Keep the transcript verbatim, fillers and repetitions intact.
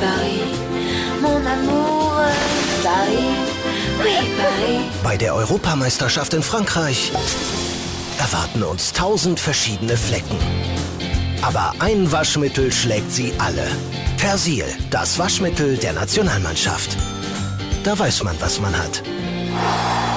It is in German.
Paris, mon amour, Paris, oui, Paris. Bei der Europameisterschaft in Frankreich erwarten uns tausend verschiedene Flecken. Aber ein Waschmittel schlägt sie alle. Persil, das Waschmittel der Nationalmannschaft. Da weiß man, was man hat.